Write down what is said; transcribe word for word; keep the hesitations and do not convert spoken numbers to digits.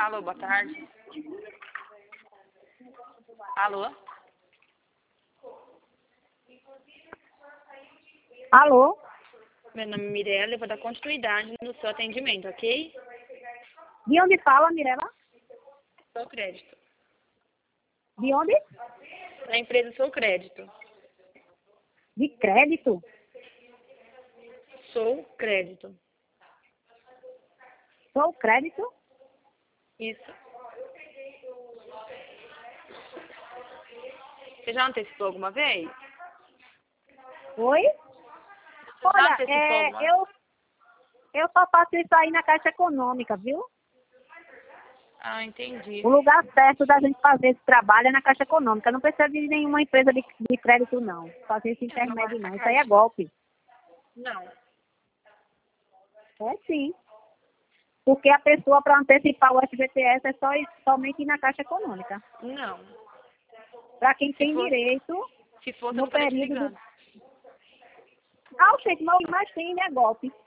Alô, boa tarde. Alô? Alô? Meu nome é Mirella, eu vou dar continuidade no seu atendimento, ok? De onde fala, Mirella? Sou Crédito. De onde? Da empresa Sou Crédito. De crédito? Sou Crédito. Sou crédito? Isso. Você já antecipou alguma vez? Oi? Você já Olha, antecipou é, alguma eu, eu só faço isso aí na Caixa Econômica, viu? Ah, entendi. O lugar certo da gente fazer esse trabalho é na Caixa Econômica. Não precisa de nenhuma empresa de, de crédito, não. Fazer esse É, não intermédio, marca não. Isso aí é caixa. golpe. Não. É sim. Porque a pessoa, para antecipar o F G T S, é só ir, somente ir na Caixa Econômica. Não. Para quem Se tem fosse, direito se fosse eu no não estaria te período do... ligando. Ah, gente, mas, mas sim, né, golpe.